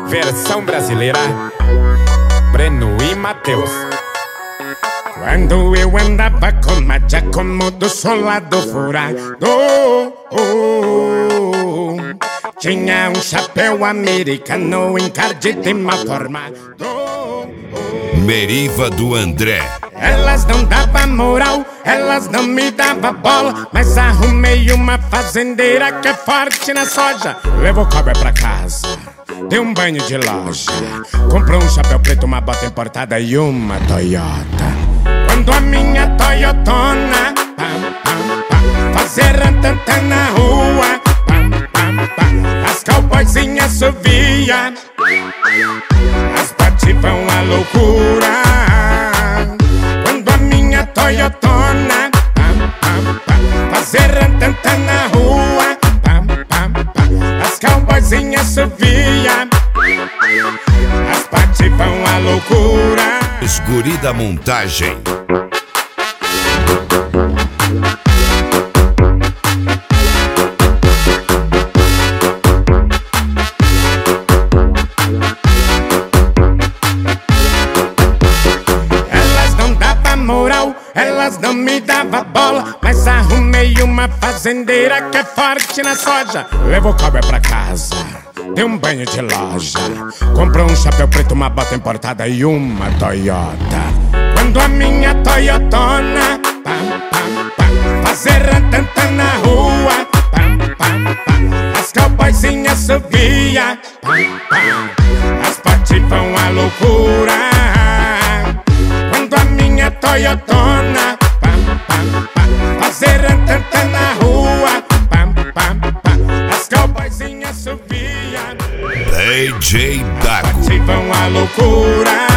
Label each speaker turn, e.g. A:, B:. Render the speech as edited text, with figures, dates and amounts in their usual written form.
A: Versão brasileira, Breno e Matheus.
B: Quando eu andava com uma Giacomo do solado furado, tinha um chapéu americano encardido e mal formado.
C: Meriva do André.
B: Elas não davam moral, elas não me davam bola, mas arrumei uma fazendeira que é forte na soja. Levou cobra pra casa, deu um banho de loja, comprou um chapéu preto, uma bota importada e uma Toyota. Quando a minha Toyotona fazer rantantã na rua, as cowboyzinhas assoviam, as partes vão à loucura. Quando a minha Toyotona fazer rantantã na rua, as cowboyzinhas assoviam, as partes vão à loucura.
C: Os guri da montagem.
B: Elas não me davam bola, mas arrumei uma fazendeira que é forte na soja. Levou cobra pra casa, deu um banho de loja, comprou um chapéu preto, uma bota importada e uma Toyota. Quando a minha Toyotona fazer rantantã na rua, as cowboyzinhas assoviam, as partes vão à loucura. Quando a minha Toyotona fazer rantantã na rua, as cowboyzinhas assoviam,
C: DJ Dago.
B: as partes vão à loucura.